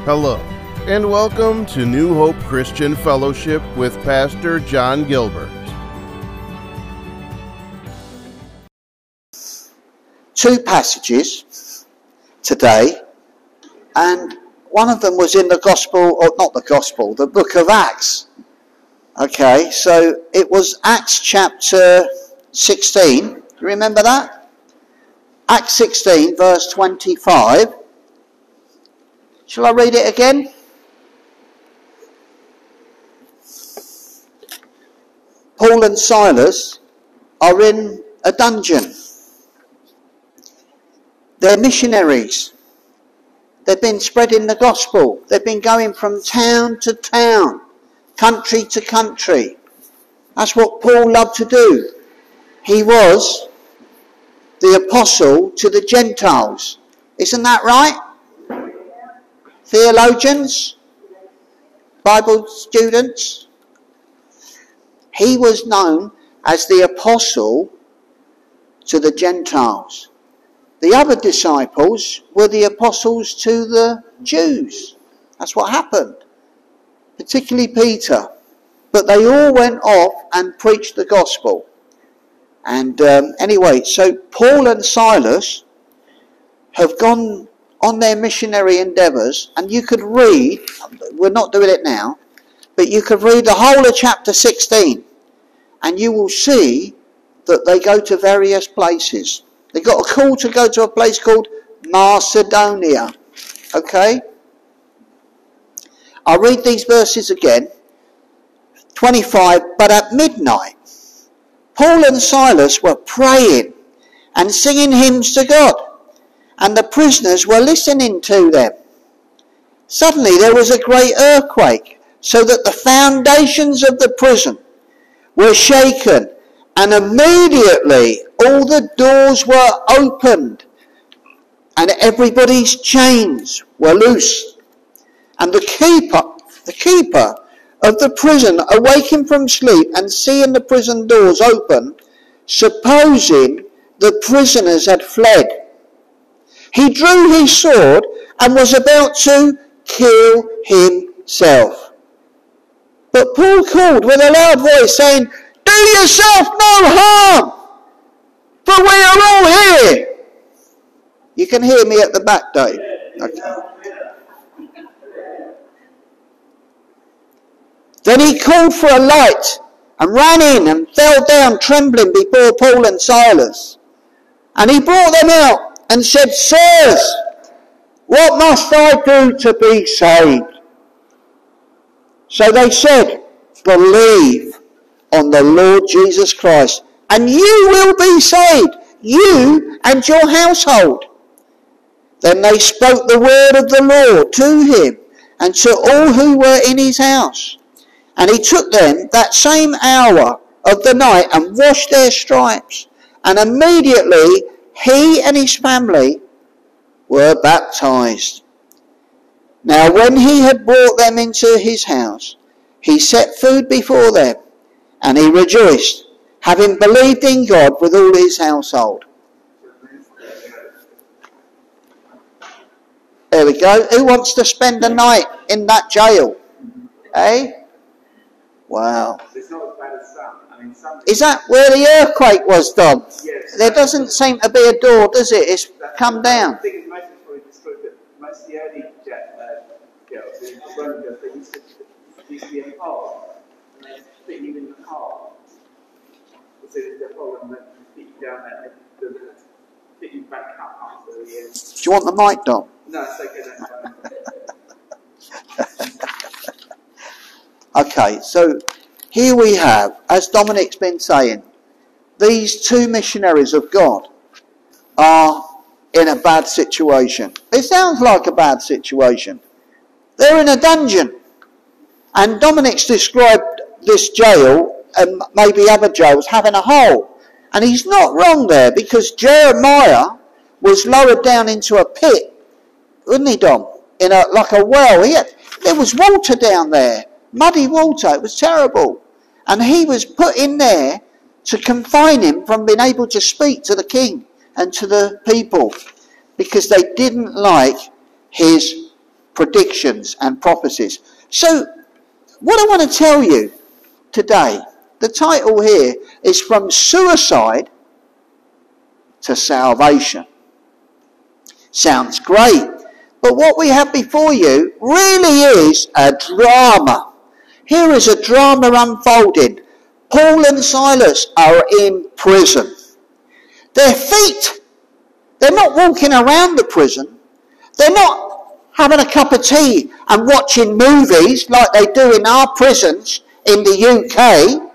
Hello, and welcome to New Hope Christian Fellowship with Pastor John Gilbert. Two passages today, and one of them was in the Gospel, or not the Gospel, the book of Acts. Okay, so it was Acts chapter 16. Do you remember that? Acts 16, verse 25. Shall I read it again? Paul and Silas are in a dungeon. They're missionaries. They've been spreading the gospel. They've been going from town to town, country to country. That's what Paul loved to do. He was the apostle to the Gentiles. Isn't that right? Theologians? Bible students? He was known as the apostle to the Gentiles. The other disciples were the apostles to the Jews. That's what happened. Particularly Peter. But they all went off and preached the gospel. And anyway, so Paul and Silas have gone on their missionary endeavours, and you could read, we're not doing it now, but you could read the whole of chapter 16, and you will see that they go to various places. They got a call to go to a place called Macedonia. Okay? I'll read these verses again. 25, but at midnight, Paul and Silas were praying and singing hymns to God, and the prisoners were listening to them. Suddenly there was a great earthquake, so that the foundations of the prison were shaken, and immediately all the doors were opened, and everybody's chains were loose. And the keeper of the prison, awaking from sleep and seeing the prison doors open, supposing the prisoners had fled, he drew his sword and was about to kill himself. But Paul called with a loud voice, saying, "Do yourself no harm, for we are all here." You can hear me at the back, Dave. Okay. Then he called for a light and ran in and fell down trembling before Paul and Silas. And he brought them out and said, "Sirs, what must I do to be saved?" So they said, "Believe on the Lord Jesus Christ, and you will be saved, you and your household." Then they spoke the word of the Lord to him and to all who were in his house. And he took them that same hour of the night and washed their stripes. And immediately he and his family were baptized. Now when he had brought them into his house, he set food before them, and he rejoiced, having believed in God with all his household. There we go. Who wants to spend a night in that jail? Eh? Wow. It's not as bad as some. I mean, some. Is that where the earthquake was, Dom? Yes. There doesn't seem to be a door, does it? It's come down. I think most of most of the early girls, the Roman girls, they used to be a car, and they fit you in the car. So they're following them, fit you down there, and fit you back up after the end. Do you want the mic, Dom? No, it's okay. That's fine. Okay, so here we have, as Dominic's been saying, these two missionaries of God are in a bad situation. It sounds like a bad situation. They're in a dungeon. And Dominic's described this jail, and maybe other jails, having a hole. And he's not wrong there, because Jeremiah was lowered down into a pit, wasn't he, Dom? Like a well. There was water down there. Muddy water. It was terrible. And he was put in there to confine him from being able to speak to the king and to the people, because they didn't like his predictions and prophecies. So what I want to tell you today, the title here is From Suicide to Salvation. Sounds great, but what we have before you really is a drama. Here is a drama unfolding. Paul and Silas are in prison. Their feet, they're not walking around the prison. They're not having a cup of tea and watching movies like they do in our prisons in the UK.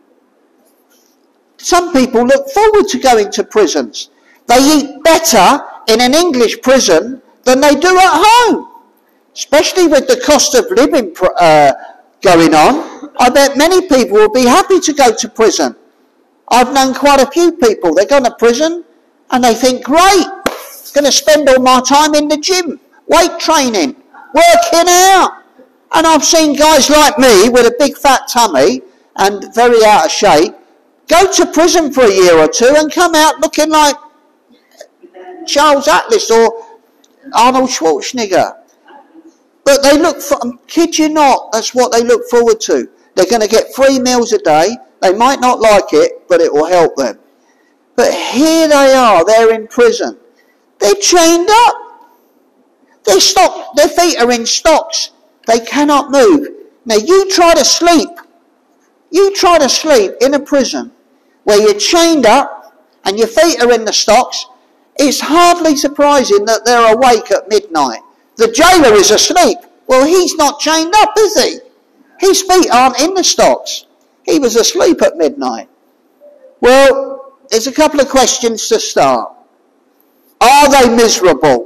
Some people look forward to going to prisons. They eat better in an English prison than they do at home. Especially with the cost of living going on, I bet many people will be happy to go to prison. I've known quite a few people, they go to prison and they think, great, going to spend all my time in the gym, weight training, working out. And I've seen guys like me with a big fat tummy and very out of shape go to prison for a year or two and come out looking like Charles Atlas or Arnold Schwarzenegger. But they look for, kid you not, that's what they look forward to. They're going to get 3 meals a day. They might not like it, but it will help them. But here they are, they're in prison. They're chained up. Their feet are in stocks. They cannot move. Now you try to sleep. You try to sleep in a prison where you're chained up and your feet are in the stocks. It's hardly surprising that they're awake at midnight. The jailer is asleep. Well, he's not chained up, is he? His feet aren't in the stocks. He was asleep at midnight. Well, there's a couple of questions to start. Are they miserable?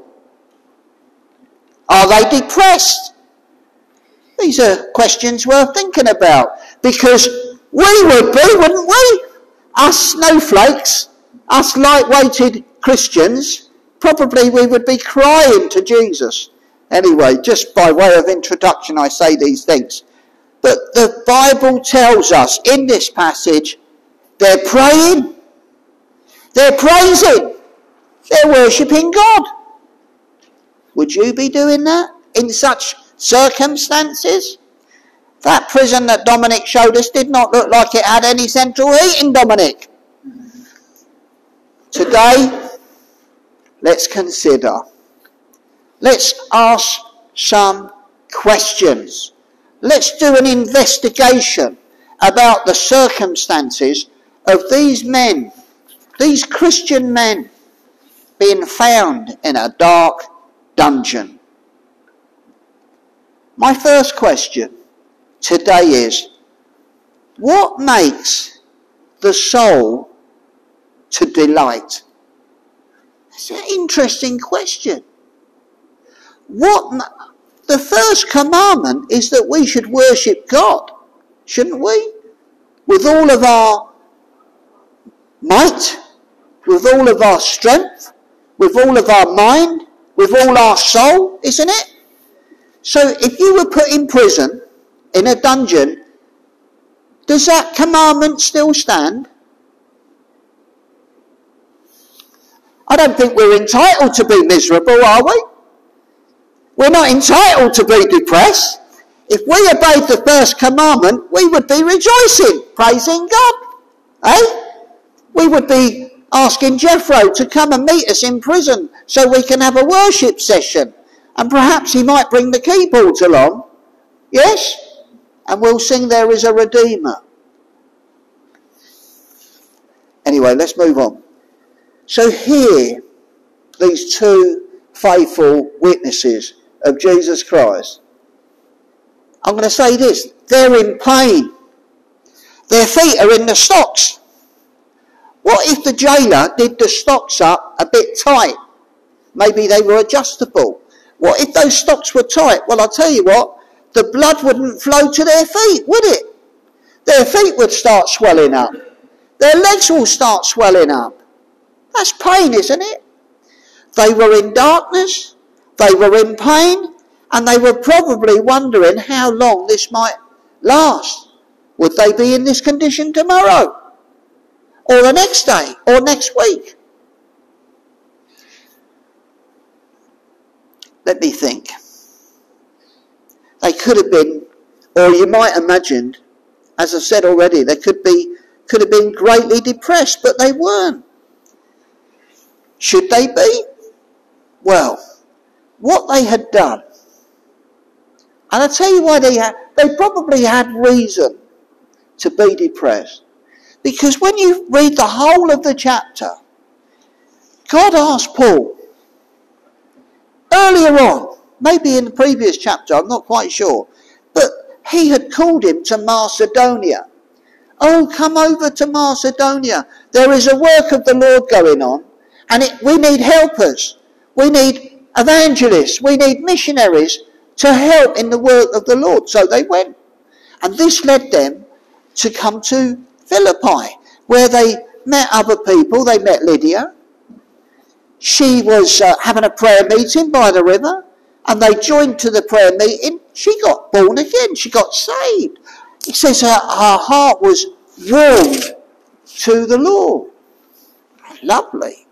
Are they depressed? These are questions worth thinking about. Because we would be, wouldn't we? Us snowflakes, us light-weighted Christians, probably we would be crying to Jesus. Anyway, just by way of introduction, I say these things. But the Bible tells us in this passage, they're praying, they're praising, they're worshipping God. Would you be doing that in such circumstances? That prison that Dominic showed us did not look like it had any central heating, Dominic. Today, let's consider. Let's ask some questions. Let's do an investigation about the circumstances of these men, these Christian men, being found in a dark dungeon. My first question today is, what makes the soul to delight? That's an interesting question. The first commandment is that we should worship God, shouldn't we? With all of our might, with all of our strength, with all of our mind, with all our soul, isn't it? So if you were put in prison, in a dungeon, does that commandment still stand? I don't think we're entitled to be miserable, are we? We're not entitled to be depressed. If we obeyed the first commandment, we would be rejoicing, praising God. We would be asking Jethro to come and meet us in prison so we can have a worship session. And perhaps he might bring the keyboards along. Yes? And we'll sing There Is a Redeemer. Anyway, let's move on. So here, these two faithful witnesses of Jesus Christ. I'm going to say this. They're in pain. Their feet are in the stocks. What if the jailer did the stocks up a bit tight? Maybe they were adjustable. What if those stocks were tight? Well, I'll tell you what. The blood wouldn't flow to their feet, would it? Their feet would start swelling up. Their legs will start swelling up. That's pain, isn't it? They were in darkness. They were in pain, and they were probably wondering how long this might last. Would they be in this condition tomorrow? Or the next day? Or next week? Let me think. could have been, or you might imagine, as I said already, they could have been greatly depressed, but they weren't. Should they be? Well, what they had done, and I'll tell you why they probably had reason to be depressed. Because when you read the whole of the chapter, God asked Paul, earlier on, maybe in the previous chapter, I'm not quite sure, but he had called him to Macedonia. Oh, come over to Macedonia. There is a work of the Lord going on, and we need helpers. We need evangelists. We need missionaries to help in the work of the Lord. So they went. And this led them to come to Philippi, where they met other people. They met Lydia. She was having a prayer meeting by the river, and they joined to the prayer meeting. She got born again. She got saved. It says her heart was warmed to the Lord. Lovely.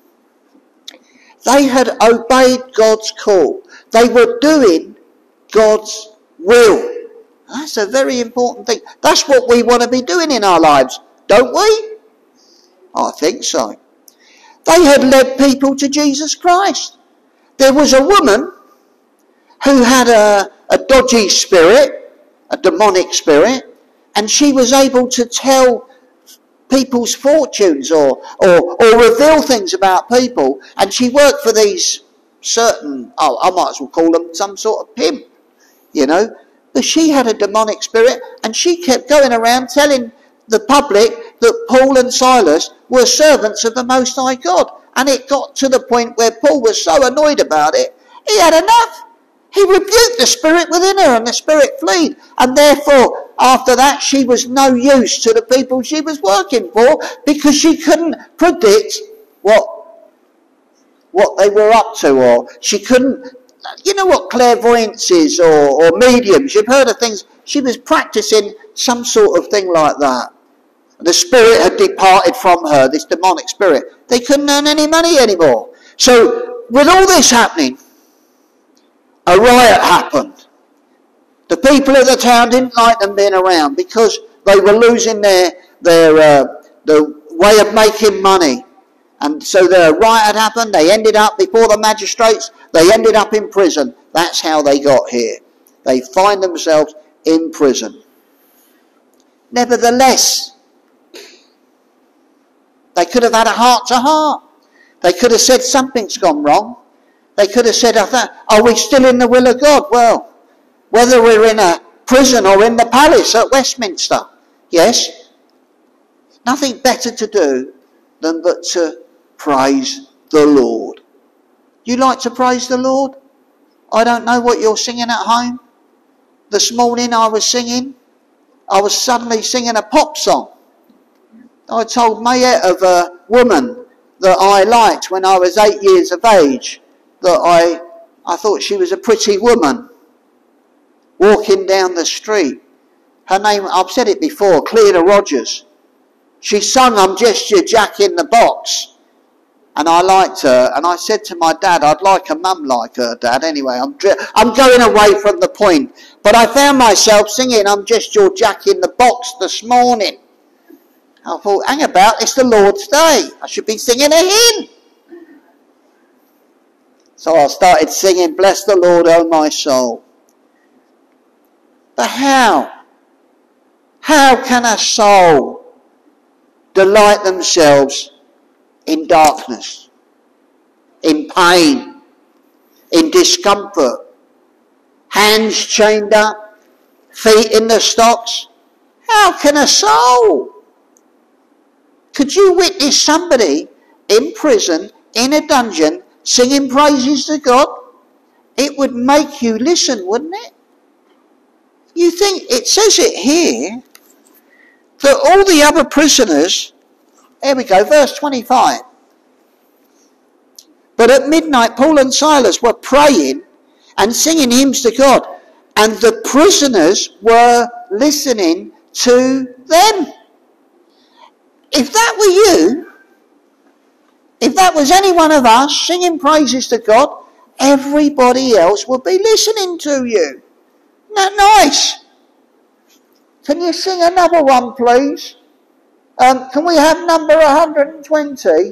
They had obeyed God's call. They were doing God's will. That's a very important thing. That's what we want to be doing in our lives, don't we? I think so. They had led people to Jesus Christ. There was a woman who had a dodgy spirit, a demonic spirit, and she was able to tell people's fortunes or reveal things about people, and she worked for these certain, I might as well call them some sort of pimp, you know. But she had a demonic spirit, and she kept going around telling the public that Paul and Silas were servants of the Most High God. And it got to the point where Paul was so annoyed about it, he had enough. He rebuked the spirit within her, and the spirit fled. And therefore, after that, she was no use to the people she was working for, because she couldn't predict what they were up to, or she couldn't. You know what clairvoyance is, or mediums? You've heard of things. She was practicing some sort of thing like that. The spirit had departed from her, this demonic spirit. They couldn't earn any money anymore. So, with all this happening, a riot happened. The people of the town didn't like them being around because they were losing their way of making money. And so the riot happened. They ended up before the magistrates. They ended up in prison. That's how they got here. They find themselves in prison. Nevertheless, they could have had a heart-to-heart. They could have said something's gone wrong. They could have said, are we still in the will of God? Well, whether we're in a prison or in the palace at Westminster, yes, nothing better to do than but to praise the Lord. You like to praise the Lord? I don't know what you're singing at home. This morning I was suddenly singing a pop song. I told Mayette of a woman that I liked when I was 8 years of age, that I thought she was a pretty woman, walking down the street. Her name, I've said it before, Cleta Rogers. She sung I'm Just Your Jack in the Box. And I liked her, and I said to my dad, I'd like a mum like her, Dad. Anyway, I'm going away from the point. But I found myself singing I'm Just Your Jack in the Box this morning. I thought, hang about, it's the Lord's Day. I should be singing a hymn. So I started singing, Bless the Lord, O my soul. But how? How can a soul delight themselves in darkness, in pain, in discomfort, hands chained up, feet in the stocks? How can a soul? Could you witness somebody in prison, in a dungeon, singing praises to God? It would make you listen, wouldn't it? You think, it says it here, that all the other prisoners, there we go, verse 25. But at midnight, Paul and Silas were praying and singing hymns to God, and the prisoners were listening to them. If that were you, if that was any one of us singing praises to God, everybody else would be listening to you. that nice? Can you sing another one, please? Can we have number 120?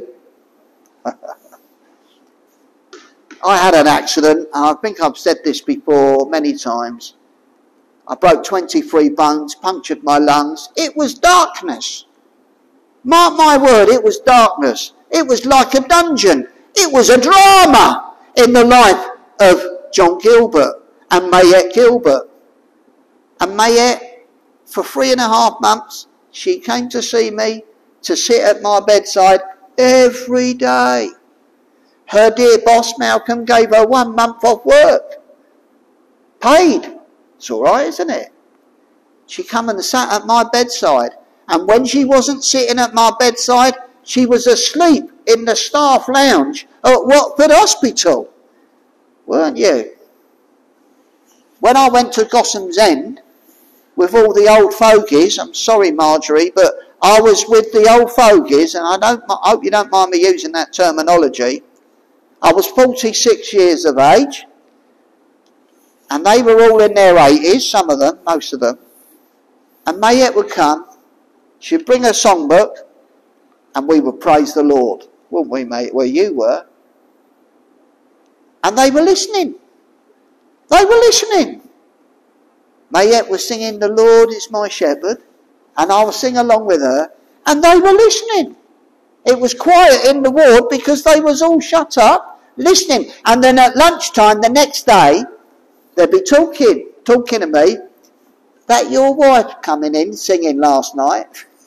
I had an accident, and I think I've said this before many times. I broke 23 bones, punctured my lungs. It was darkness. Mark my word, it was darkness. It was like a dungeon. It was a drama in the life of John Gilbert and Mayette Gilbert. And Mayette, for 3.5 months, she came to see me, to sit at my bedside every day. Her dear boss, Malcolm, gave her 1 month off work. Paid. It's all right, isn't it? She come and sat at my bedside. And when she wasn't sitting at my bedside, she was asleep in the staff lounge at Watford Hospital. Weren't you? When I went to Gossam's End with all the old fogies, I'm sorry, Marjorie, but I was with the old fogies, and I hope you don't mind me using that terminology. I was 46 years of age, and they were all in their 80s, some of them, most of them. And Mayette would come, she'd bring her songbook, and we would praise the Lord, wouldn't we, mate? Where you were. And they were listening. They were listening. Mayette was singing, "The Lord is my shepherd," and I was singing along with her, and they were listening. It was quiet in the ward because they was all shut up, listening. And then at lunchtime the next day, they'd be talking to me. "That your wife coming in singing last night?"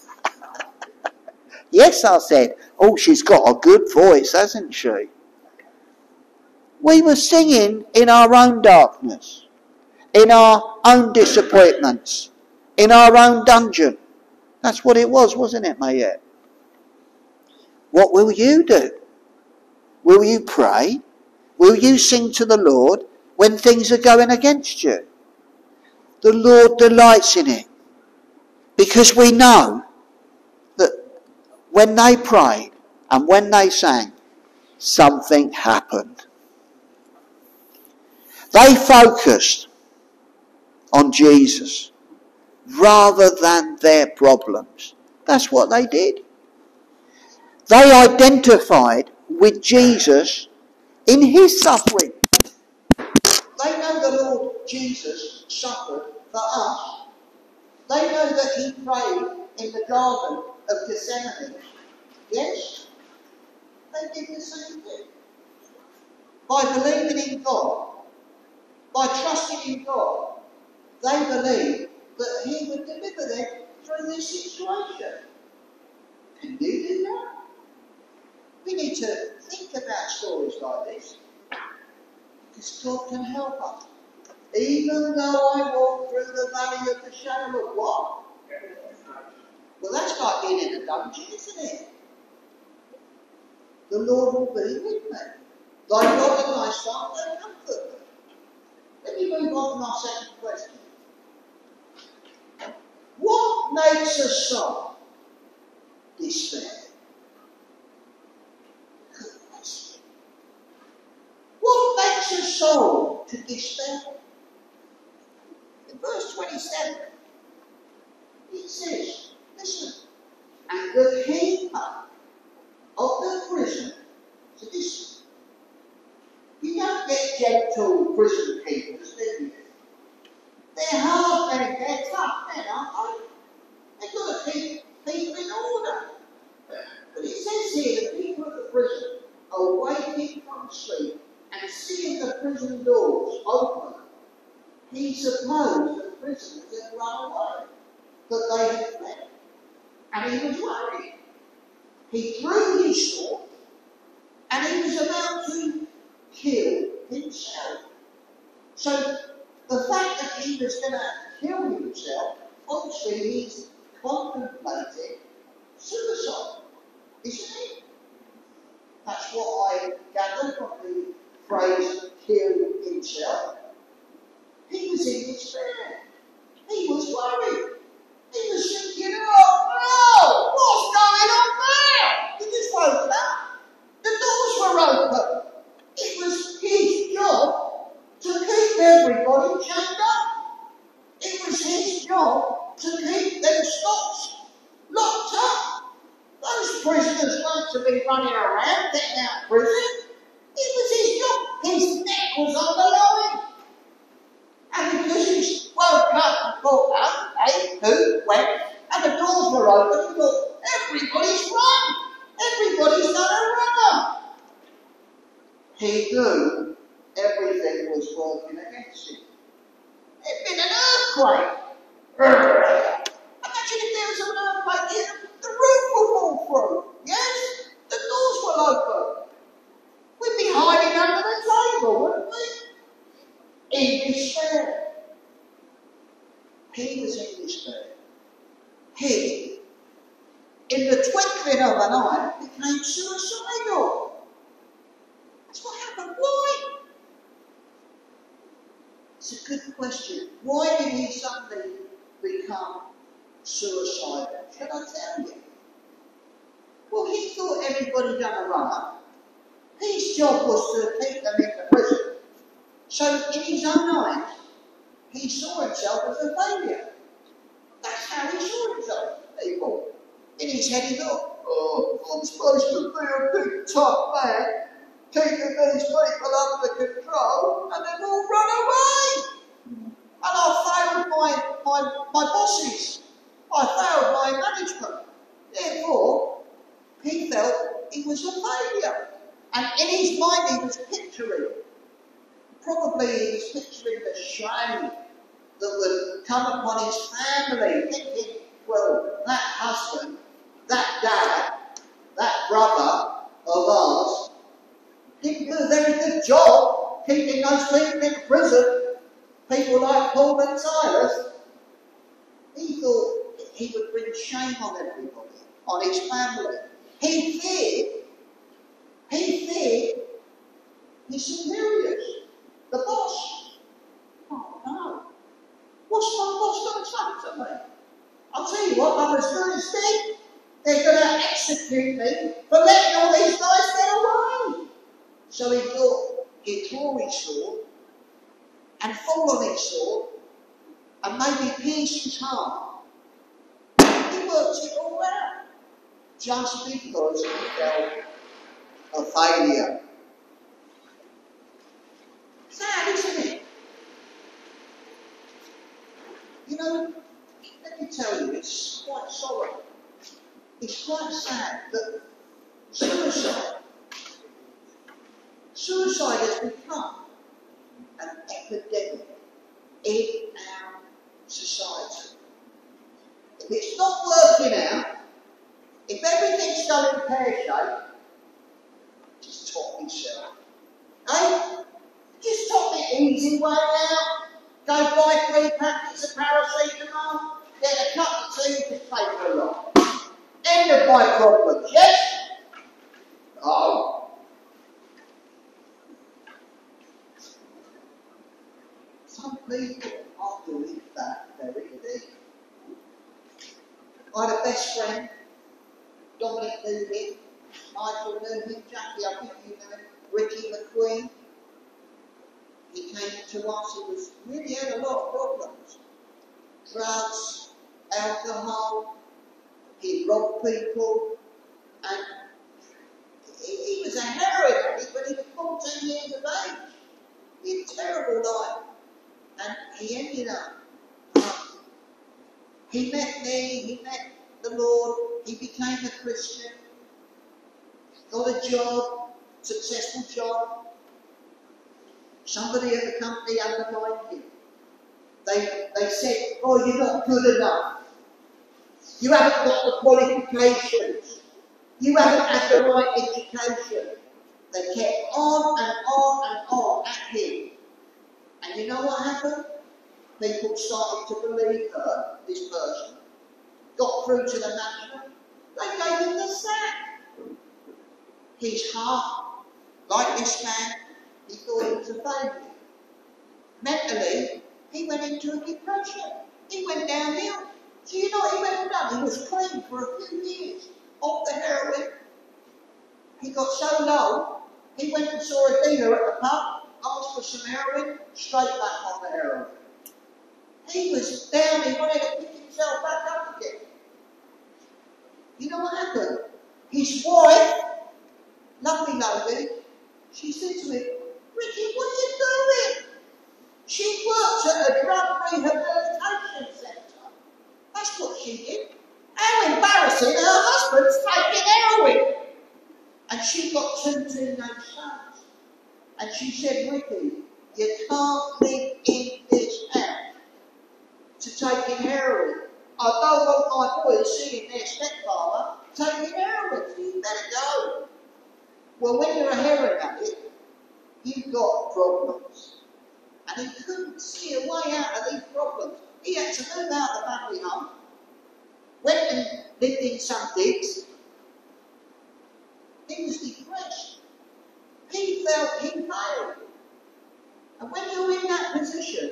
"Yes," I said. "Oh, she's got a good voice, hasn't she?" We were singing in our own darkness, in our own disappointments, in our own dungeon. That's what it was, wasn't it, Mayette? What will you do? Will you pray? Will you sing to the Lord when things are going against you? The Lord delights in it, because we know that when they prayed and when they sang, something happened. They focused on Jesus rather than their problems. That's what they did. They identified with Jesus in his suffering. They know the Lord Jesus suffered for us. They know that he prayed in the Garden of Gethsemane. Yes? They did the same thing. By believing in God, by trusting in God, they believed that he would deliver them through this situation. Can you do that? We need to think about stories like this, because God can help us. Even though I walk through the valley of the shadow of what? Well, that's like being in a dungeon, isn't it? The Lord will be with me. Thy rod and thy staff, they comfort me. Let me move on to our second question. What makes a soul despair? Good question. What makes a soul to despair? In verse 27, it says, listen, and the keeper of the prison, so this, you don't get gentle prison keepers, do you? They're hard men, they're tough men, aren't they? They've got to keep people in order. But it says here, the keeper of the prison, awaking from sleep and seeing the prison doors open, he supposed the prisoners had run away, that they had fled. And he was worried. He threw his sword, and he was about to kill himself. So, the fact that he was going to kill himself, obviously he's contemplating suicide, isn't it? That's what I gather from the phrase kill himself. He was in despair. He was worried. He was thinking, oh no, what's going on there? He just woke up. The doors were open. It was his job to keep everybody chained up. were open, he thought, everybody's run. Everybody's done a runner. He knew everything was working against him. It'd been an earthquake. Imagine if there was an earthquake here, the roof would fall through. Yes? The doors will open. We'd be hiding under the table, wouldn't we? In despair. He was in despair. He, in the twinkling of an eye, became suicidal. That's what happened. Why? It's a good question. Why did he suddenly become suicidal? Should I tell you? Well, he thought everybody done a run-up. His job was to keep them in the prison. So in his own eyes, he saw himself as a failure. That's how he saw himself, people. In his head he thought, oh, I'm supposed to be a big tough man, keeping these people under control, and they've all run away. And I failed my bosses. I failed my management. Therefore, he felt he was a failure. And in his mind he was picturing, probably he was picturing the shame that would come upon his family, thinking, well, that husband, that dad, that brother of ours, didn't do a very good job keeping those people in prison, people like Paul and Silas. He thought he would bring shame on everybody, on his family. He feared his superiors, the boss. Oh no. What's my boss going to say to me? I'll tell you what, I'm as good as dead. They're going to execute me for letting all these guys get away. So he thought he'd draw his sword and fall on his sword and maybe pierce his heart. He worked it all out just because he felt a failure. Sad, isn't it? You know, let me tell you, it's quite sorrowful. It's quite sad that suicide has become an epidemic in our society. If it's not working out, if everything's going pear-shaped, just top yourself. Eh? Just top the easy way out. Go buy 3 packets of paracetamol, get a cup of tea, just take it along. End of my problems, yes? Oh. Some people are doing that very deep. I had a best friend, Dominic knew him, Michael knew him, Jackie, I think you know him, Ricky McQueen. He came to us, he really had a lot of problems. Drugs, alcohol, he robbed people, and he was a heroin addict when he was 14 years of age. He had a terrible life. And he ended up, he met me, he met the Lord, he became a Christian, got a job, successful job. Somebody at the company undermined him. They said, oh, you're not good enough. You haven't got the qualifications. You haven't had the right education. They kept on and on and on at him. And you know what happened? People started to believe her, this person. Got through to the management. They gave him the sack. His heart, like this man, he thought he was a failure. Mentally, he went into a depression. He went downhill. So you know what he went and done? He was clean for a few years off the heroin. He got so low, he went and saw a dealer at the pub, asked for some heroin, straight back on the heroin. He was down, he wanted to pick himself back up again. You know what happened? His wife, lovely lady, she said to him, Ricky, what are you doing? She works at a drug rehabilitation centre. That's what she did. How no sons. And she said, Ricky, you can't live in this house to taking heroin. I don't want my boys seeing their stepfather taking heroin, so you better go. Well, when you're a heroin addict, you've got problems. And he couldn't see a way out of these problems. He had to move out of the family home, went and lived in some digs. He was depressed. He felt he failed. And when you're in that position,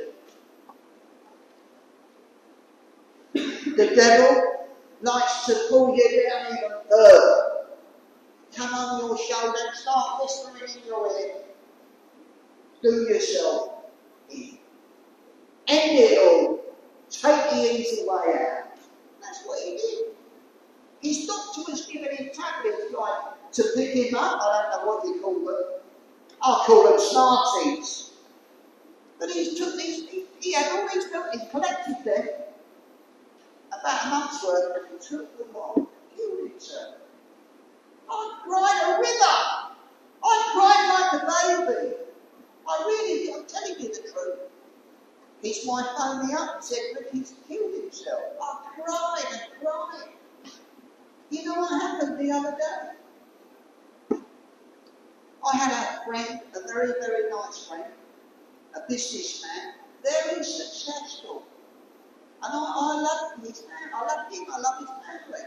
the devil likes to pull you down even further. Come on your shoulder and start whispering in your ear. Do yourself in. End it all. Take the easy way out. That's what he did. His doctor was giving him tablets like to pick him up. I don't know what you call them. I call them Smarties. But he took these, he had all these pills, he collected them, about a month's worth, and he took them on, killed himself. I cried a river. I cried like a baby. I'm telling you the truth. His wife phoned me up and said, Rick, he's killed himself. I cried and cried. You know what happened the other day? I had a friend, a very, very nice friend, a businessman, very successful. And I loved his man, I loved him, I loved his family.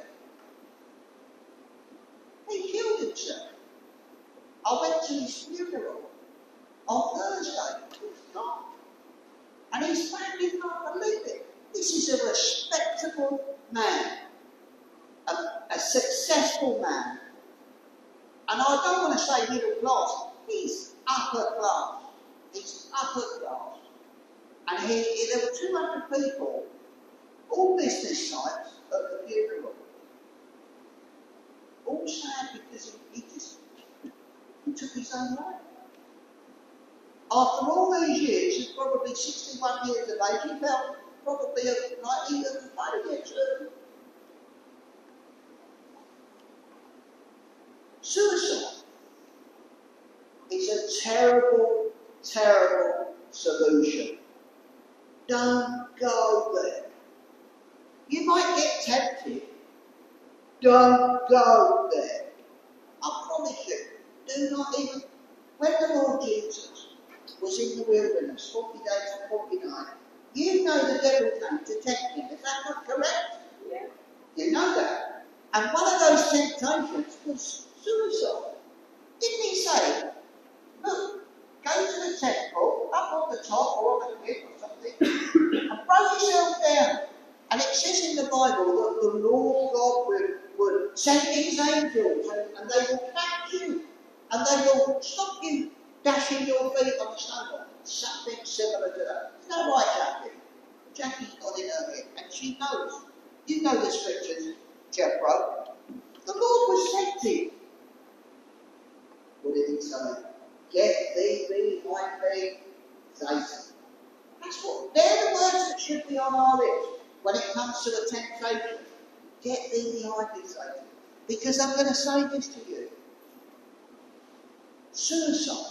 He killed himself. I went to his funeral on Thursday. He was gone. And his family can't believe it. This is a respectable man, a successful man. And I don't want to say middle class, he's upper class. He's upper class. And there were 200 people, all business types, at the funeral. All sad because he took his own life. After all these years, he's probably 61 years of age, he felt probably like he was a failure too. Suicide is a terrible, terrible solution. Don't go there. You might get tempted. Don't go there. I promise you, do not even. When the Lord Jesus was in the wilderness, 40 days and 40 nights, you know the devil came to tempt him. Is that not correct? Yeah. You know that. And one of those temptations was suicide. Didn't he say, look, go to the temple, up on the top or on the cliff or something, and throw yourself down. And it says in the Bible that the Lord God would send his angels and they will catch you and they will stop you dashing your feet on the stone. Something similar to that. Is that right, Jackie? Jackie's got it earlier and she knows. You know the scriptures, Jethro. The Lord was tempted. What did he say? Get thee behind me, Satan. That's what, they're the words that should be on our lips when it comes to a temptation. Get thee behind me, Satan. Because I'm going to say this to you. Suicide.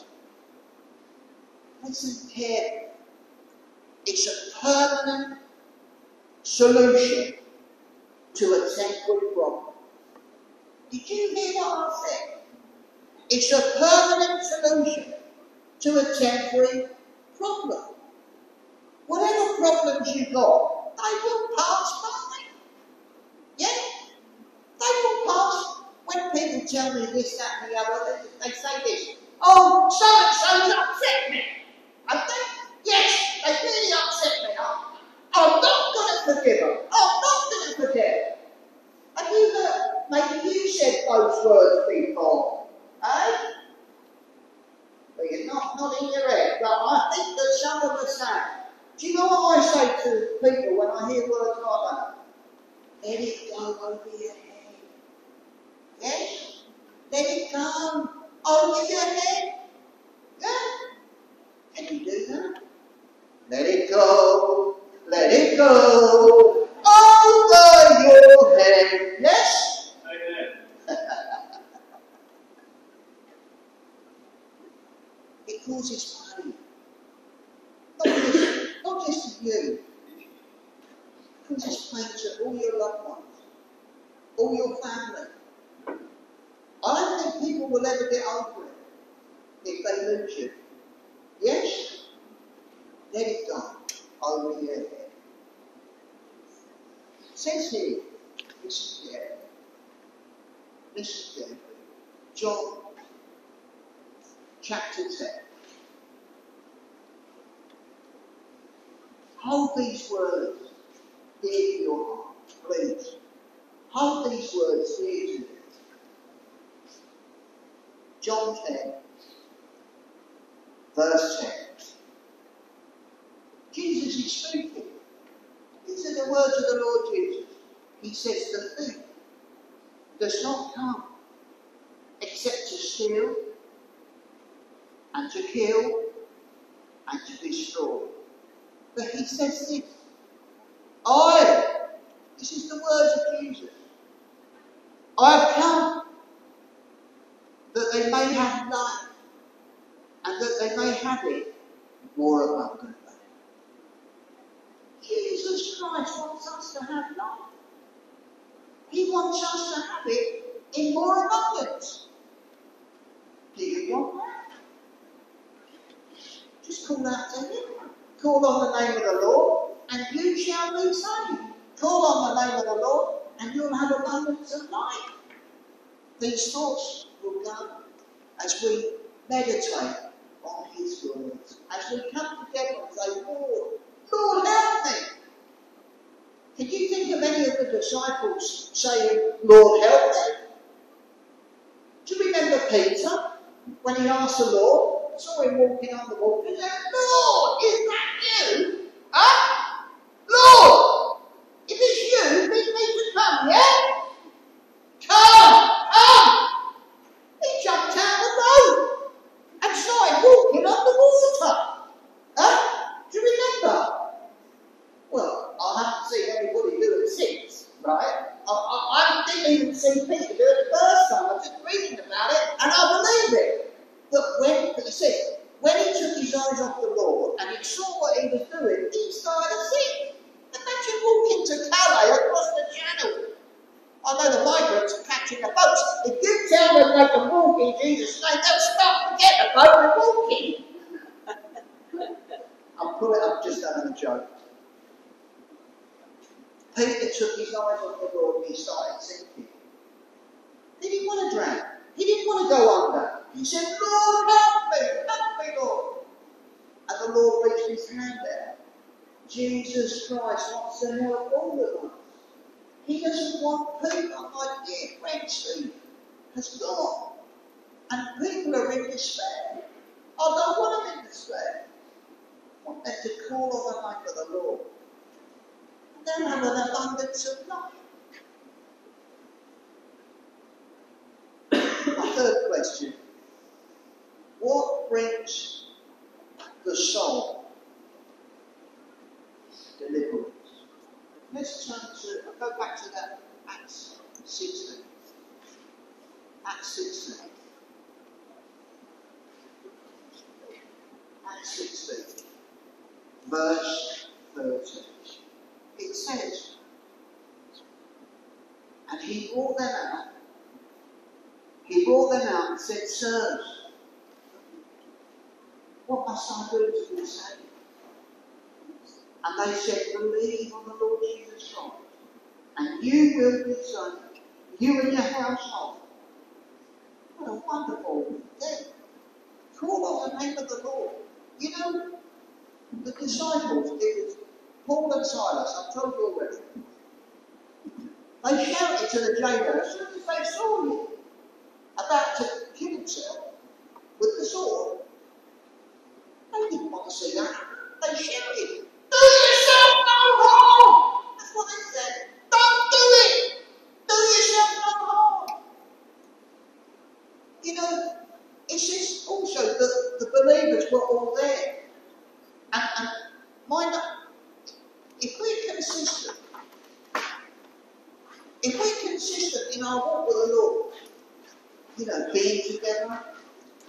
Listen carefully. It's a permanent solution to a temporary problem. Did you hear what I said? It's a permanent solution to a temporary problem. Whatever problems you've got, they will pass by. Yeah? They will pass. When people tell me this, that, and the other, they say this. Oh, so-and-so's upset me. And then, yes, they really upset me. I'm not going to forgive them. I'm not going to forget. Have you heard? Maybe you said those words before. Eh? Well, you're not in your head, but I think that some of us have. Do you know what I say to people when I hear words like that? Let it go over your head. Yes? Let it go over your head. Yeah? Can you do that? Let it go. Let it go over your head. Yes? Amen. you. Because it's plain to all your loved ones, all your family. I don't think people will ever get over it if they lose you. Yes? Let it go over your head. It says here, listen carefully. Listen carefully. John chapter 10. Hold these words dear to your heart, please. Hold these words dear to you. John 10, verse 10. Jesus is speaking. These are the words of the Lord Jesus. He says, the thief does not come except to steal and to kill and to destroy. But he says this, this is the words of Jesus, I have come that they may have life and that they may have it more abundantly. Jesus Christ wants us to have life. He wants us to have it in more abundance. Do you want that? Just call out to him. Call on the name of the Lord and you shall be saved. Call on the name of the Lord and you'll have abundance of life. These thoughts will come as we meditate on his words. As we come together and say, Lord, help me. Can you think of any of the disciples saying, Lord, help me? Do you remember Peter when he asked the Lord, saw him walking on the water, he said, Lord, is that you? Huh? Lord, if it's you, bid me to come, yeah? Come! He jumped out of the boat and started walking on the water. Huh? Do you remember? Well, I haven't seen anybody do it since, right? I didn't even see Peter do it the first time. I was just reading about it and I believe it. But when he took his eyes off the Lord and he saw what he was doing, he started to sink. Imagine walking to Calais across the channel. I know the migrants are catching the boats. If you tell them they can walk in Jesus' name, they'll stop and get the boat and walking. I'm just having a joke. Peter took his eyes off the Lord and he started sinking. He didn't want to drown. He didn't want to go under. He said, Lord, help me, Lord. And the Lord reached his hand out. Jesus Christ wants to help all of us. He doesn't want people, my dear friend Steve has gone. And people are in despair. I don't want them in despair. I want them to call on the name of the Lord. And they'll have an abundance of life. My third question. What brings the soul deliverance? Let's go back to that Acts 16. Acts 16. Acts 16. Verse 13. It says, and he brought them out. He brought them out and said, Sirs, what must I do to be saved? And they said, believe on the Lord Jesus Christ, and you will be saved, you and your household. What a wonderful thing. Call on the name of the Lord. You know, the disciples, it was Paul and Silas, I've told you already. They shouted to the jailer as soon as they saw him about to kill himself with the sword. They didn't want to see that. They shouted, do yourself no harm! That's what they said. Don't do it! Do yourself no harm! You know, it's just also that the believers were all there. And mind that, if we're consistent in our walk with the Lord, you know, being together,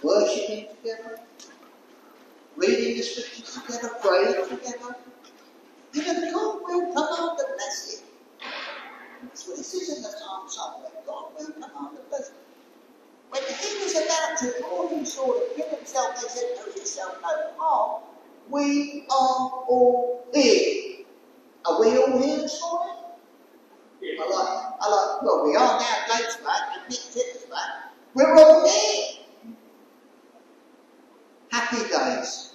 worshipping together, reading the scriptures together, praying together, You know, God will command a blessing. That's what it says in the Psalm somewhere. God will command a blessing. When he was about to call himself and kill himself, they said, do yourself no harm. We are all here. Are we all here this morning? Yeah. Well, we are now. Dave's back and Nick Tipper's back. We're all here. Happy days.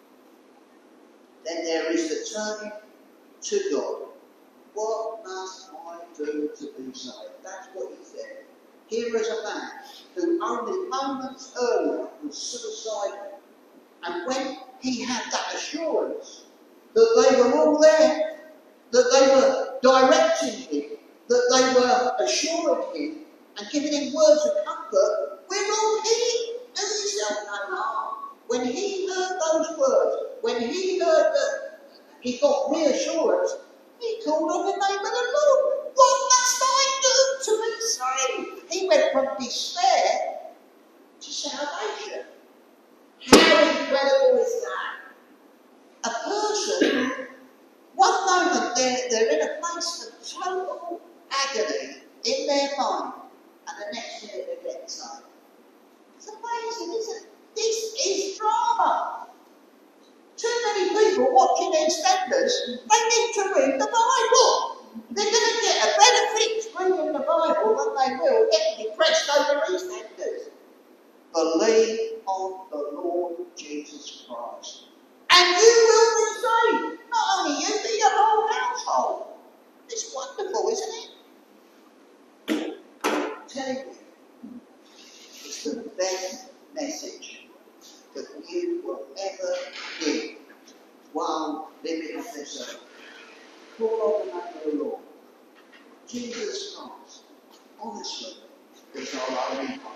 Then there is the turning to God. What must I do to be saved? That's what he said. Here is a man who only moments earlier was suicidal. And when he had that assurance that they were all there, that they were directing him, that they were assuring him and giving him words of comfort, we're all here. Do yourself no harm. When he heard those words, when he heard that he got reassurance, he called on the name of the Lord. What must I do to be saved? He went from despair to salvation. How incredible is that? A person, one moment they're in a place of total agony in their mind, and the next minute they're getting saved. It's amazing, isn't it? This is drama. Too many people watching EastEnders, they need to read the Bible. They're going to get a better fix reading the Bible than they will getting depressed over EastEnders. Believe on the Lord Jesus Christ, and you will be saved. Not only you, but your whole household. It's wonderful, isn't it? I'm telling you, it's the best message that you will ever hear while living on this earth. Call on the name of the Lord. Jesus Christ, honestly, is our only hope.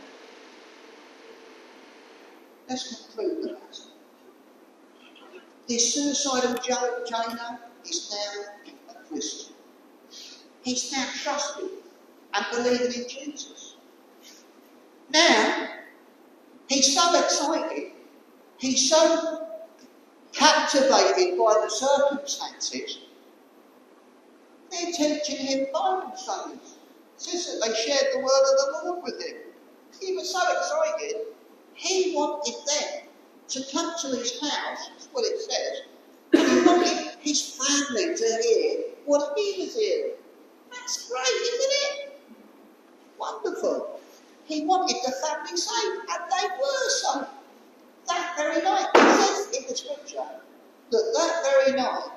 Let's conclude the matter. This suicidal Jonah is now a Christian. He's now trusting and believing in Jesus. Now, he's so excited, he's so captivated by the circumstances, they're teaching him Bible studies. It says that they shared the word of the Lord with him. He was so excited, he wanted them to come to his house, that's what it says. He wanted his family to hear what he was hearing. That's great, isn't it? Wonderful. He wanted the family saved, and they were saved. That very night, it says in the scripture that very night,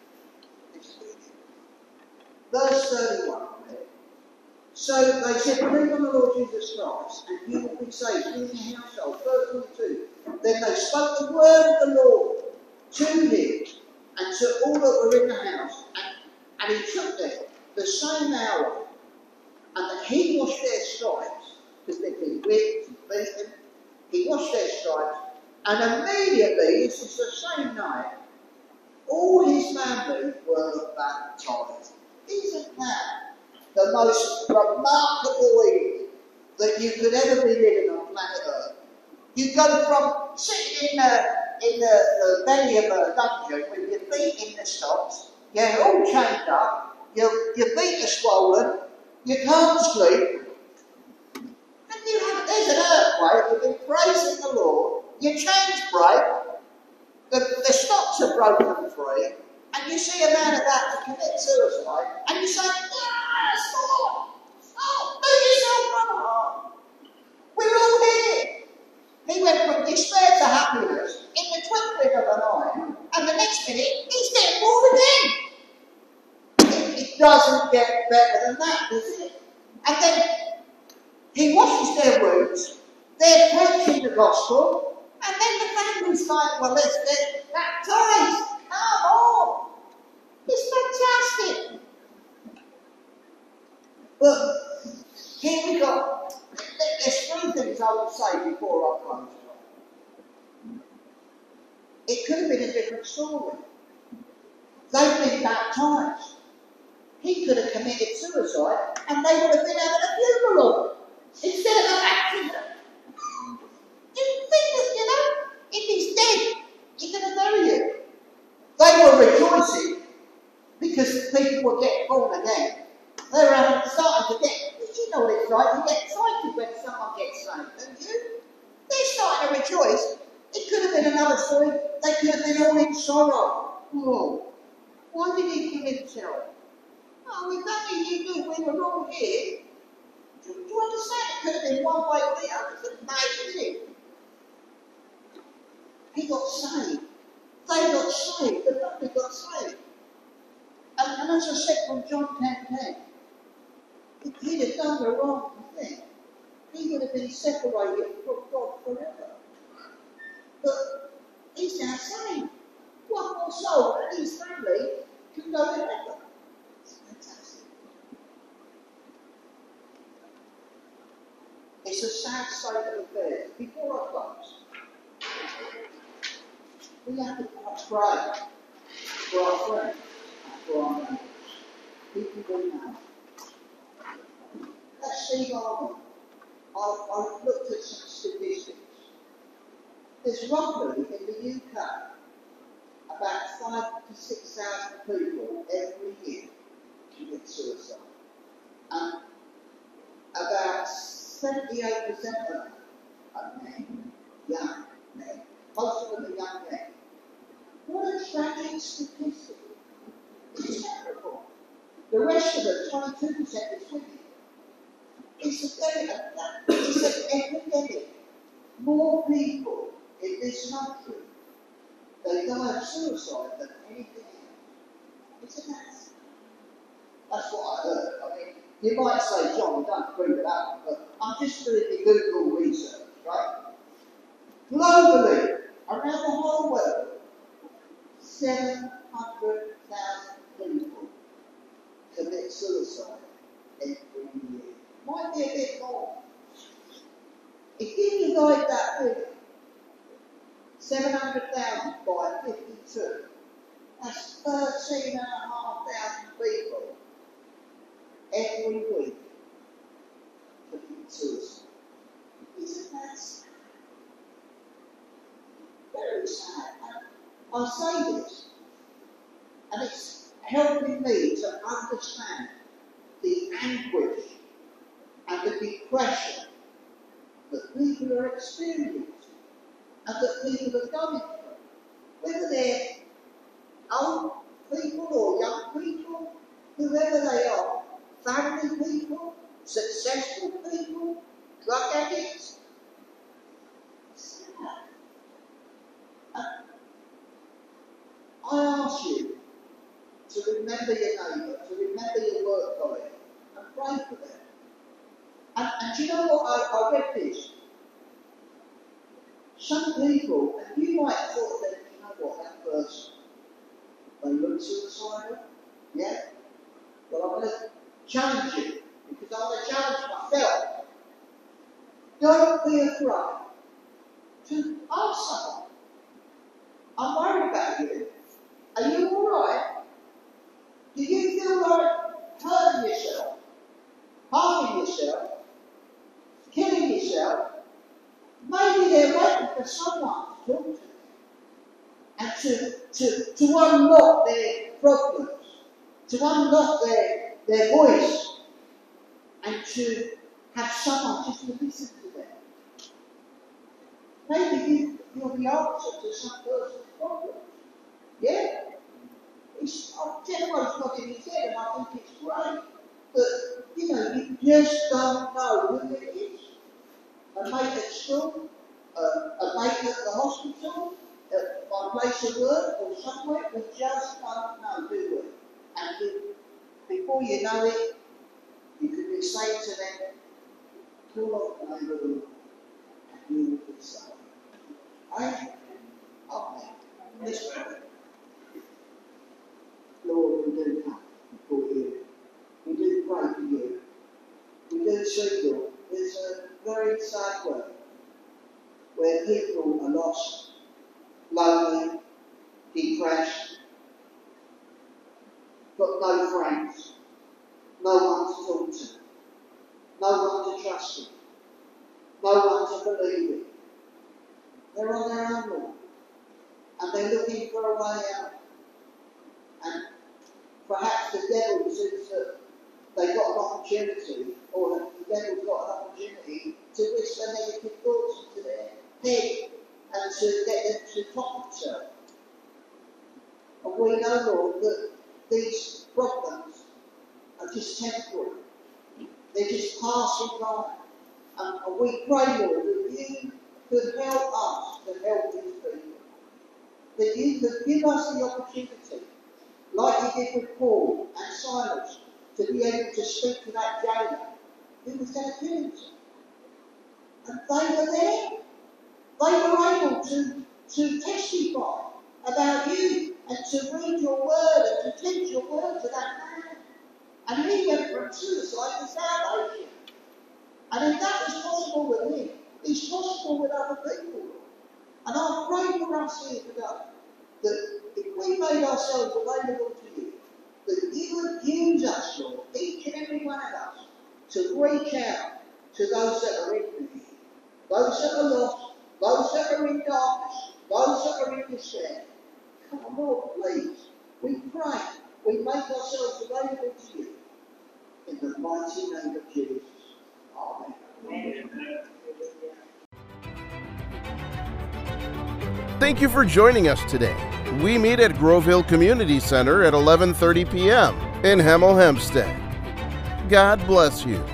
verse 31, so they said, believe on the Lord Jesus Christ, and you will be saved, you and your household. Verse 22, then they spoke the word of the Lord to him, and to all that were in the house, and he took them the same hour, and that he washed their stripes, because they'd been whipped and beaten. He washed their stripes, and immediately, this is the same night, all his family were baptized. Isn't that the most remarkable evening that you could ever be living on planet Earth? You go from sitting in the belly of a dungeon with your feet in the stocks, you're all chained up, your feet are swollen, you can't sleep, and there's an earthquake, you've been praising the Lord, your chains break, the stocks are broken free, and you see a man about to commit suicide, and you say, stop, do yourself no harm. We're all here. He went from despair to happiness in the twinkling of an eye, and the next minute, he's getting born again. It doesn't get better than that, does it? And then he washes their wounds, they're preaching the gospel, and then the family's like, well, let's get baptized. Come on. It's fantastic. But here we go. There's three things I would say before I close. It could have been a different story. They've been baptized. He could have committed suicide, and they would have been having a funeral instead of a baptism. You think that, if he's dead, he's going to bury you. They were rejoicing because people were getting born again. They were starting to get, you know what it's like, you get excited when someone gets saved, don't you? They're starting to rejoice. It could have been another story. They could have been all in sorrow. Oh, why did he kill himself? Oh, if only you knew we were all here. Do you understand? It could have been one way or the other. It's amazing. He got saved. They got saved. The family got saved. And as I said from John 10:10, if he'd have done the wrong thing, he would have been separated from God forever. But he's now saved. One more soul and his family can go to heaven. It's fantastic. It's a sad state of affairs. Before I close, we have to pray for our friends and for our neighbours. People we know. Let's see on. I've looked at some statistics. There's roughly in the UK about 5,000 to 6,000 people every year commit suicide. And about 78% of them are men, young men. Most of them are young men. What a tragic statistic. It's terrible. The rest of it, 22% is women. It's an epidemic. More people in this country, they die of suicide than anything else. Isn't that? That's what I heard. I mean, you might say, John, don't prove it up, but I'm just doing the Google research, right? Globally, around the whole world, 700,000 people commit suicide every year. Might be a bit more. If you divide that figure, 700,000 by 52, that's 13,500 people every week commit suicide. Isn't that sad? Very sad. And I say this, and it's helping me to understand the anguish and the depression that people are experiencing and that people are going through. Whether they're old people or young people, whoever they are, family people, successful people, drug addicts. It's sad. I ask you to remember your neighbour, to remember your work colleague, and pray for them. And do you know what? I read this. Some people, and you might have thought that, you know what, that person, they look suicidal. Yeah? Well, I'm going to challenge you, because I'm going to challenge myself. Don't be afraid to ask someone, I'm worried about you. Are you alright? Do you feel like hurting yourself, harming yourself, killing yourself? Maybe they're waiting for someone to talk to them and to unlock their problems, to unlock their voice, and to have someone just to listen to them. Maybe you're the answer to some person's problems. Yeah? I've generally got in his head, and I think it's great. But, you know, you just don't know who it is. A mate at school, a mate at the hospital, at my place of work, or somewhere, we just don't know, do we? And before you know it, you could be saying to them, call up the neighbourhood, and you will be saved. Amen. Amen. Let's pray. Lord, we do come before you. We do pray for you. We do see you. There's a very sad way where people are lost, lonely, depressed, got no friends, no one to talk to, no one to trust in, no one to believe in. They're on their own, Lord, and they're looking for a way out. And perhaps sees that they've got an opportunity, or the devil's got an opportunity to whisper negative thoughts into their head and to get them to top themselves. And we know, Lord, that these problems are just temporary. They're just passing by. And we pray, Lord, that you could help us to help these people. That you could give us the opportunity, like you did with Paul and Silas, to be able to speak to that jailer who was going to kill himself. And they were there. They were able to testify about you and to read your word and to teach your word to that man. And he went from suicide to salvation. And if that is possible with him, it's possible with other people. And I pray for us here today that if we made ourselves available to you, that you would use us, Lord, each and every one of us, to reach out to those that are in need, those that are lost, those that are in darkness, those that are in despair. Come on, Lord, please. We pray. We make ourselves available to you. In the mighty name of Jesus. Amen. Thank you for joining us today. We meet at Grove Hill Community Center at 11:30 p.m. in Hemel Hempstead. God bless you.